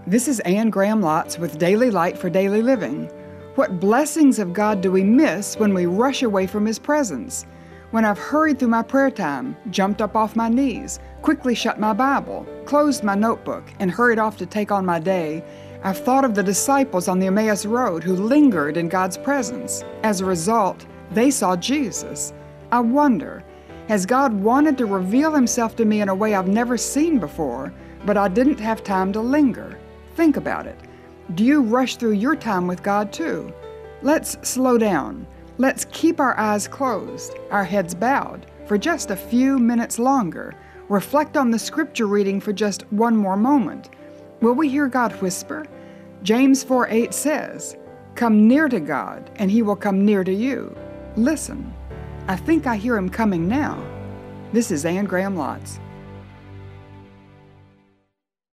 This is Anne Graham Lotz with Daily Light for Daily Living. What blessings of God do we miss when we rush away from His presence? When I've hurried through my prayer time, jumped up off my knees, quickly shut my Bible, closed my notebook, and hurried off to take on my day, I've thought of the disciples on the Emmaus Road who lingered in God's presence. As a result, they saw Jesus. I wonder, has God wanted to reveal Himself to me in a way I've never seen before, but I didn't have time to linger? Think about it. Do you rush through your time with God too? Let's slow down. Let's keep our eyes closed, our heads bowed, for just a few minutes longer. Reflect on the scripture reading for just one more moment. Will we hear God whisper? James 4:8 says, "Come near to God, and He will come near to you." Listen. I think I hear Him coming now. This is Anne Graham Lotz.